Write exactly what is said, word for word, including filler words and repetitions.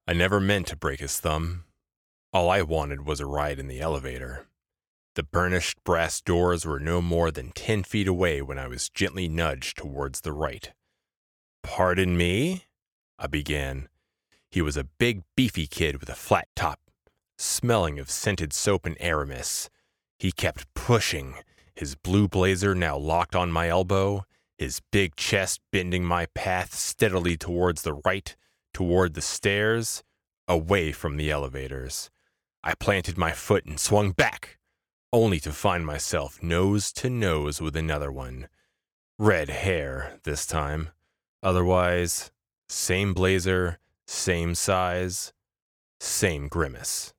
I never meant to break his thumb. All I wanted was a ride in the elevator. The burnished brass doors were no more than ten feet away when I was gently nudged towards the right. "Pardon me?" I began. He was a big, beefy kid with a flat top, smelling of scented soap and Aramis. He kept pushing, his blue blazer now locked on my elbow, his big chest bending my path steadily towards the right, toward the stairs, away from the elevators. I planted my foot and swung back, only to find myself nose to nose with another one. Red hair, this time. Otherwise, same blazer, same size, same grimace.